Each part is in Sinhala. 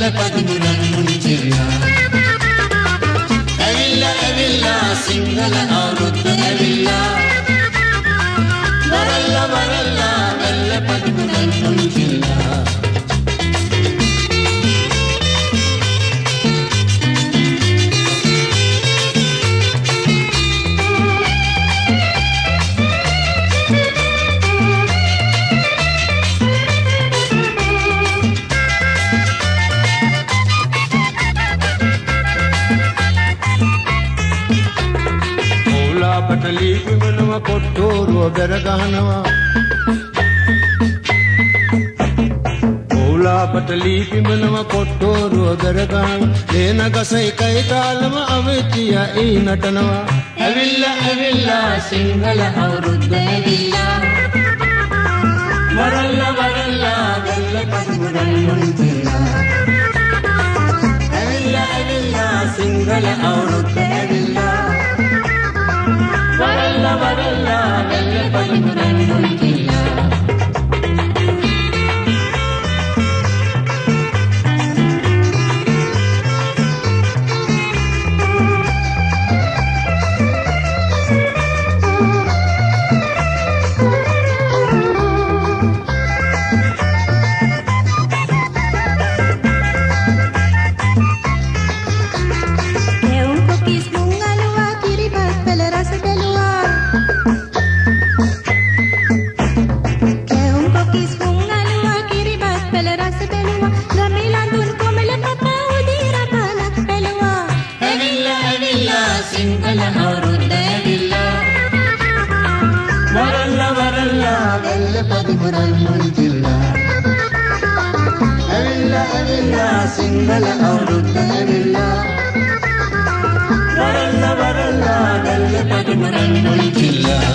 පදිමුරන් මුංචිලා ඇවිල්ලා ඇවිල්ලා සිංහල අවුරුද්ද ඇවිල්ලා වරල්ලා වරල්ලා වැල්ල පදිමුරන් මුංචිලා පටලී පිමනවා කොට්ටෝරුව බැර ගහනවා ඕලා පටලී පිමනවා කොට්ටෝරුව බැර ගහන ලේන ගස එකයි තාලම අවතිය ඒ නටනවා ඇවිල්ලා ඇවිල්ලා සිංහල අවුරුද්ද ඇවිල්ලා වරල්ලා වරල්ලා වැල්ල පදිමුරන් මුංචිලා ඇවිල්ලා ඇවිල්ලා සිංහල අවුරුද්ද ඇවිල්ලා වරල්ලා වරල්ලා වැල්ල පදිමුරන් මුංචිලා පදිමුරන් මුංචිලා ඇවිල්ලා ඇවිල්ලා සිංහල අවුරුද්ද ඇවිල්ලා වරල්ලා වරල්ලා වැල්ල පදිමුරන් මුංචිලා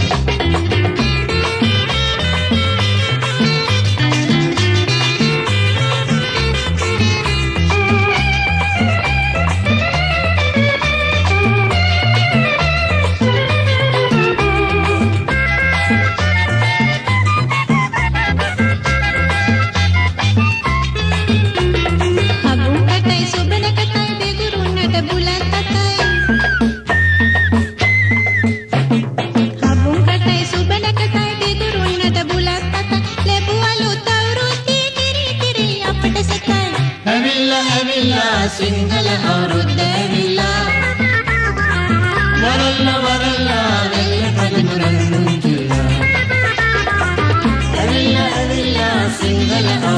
සිංහල අවුරුද්ද ඇවිල්ලා වරල්ලා වරල්ලා වැල්ල පදිමුරන් මුංචිලා ඇවිල්ලා ඇවිල්ලා සිංහල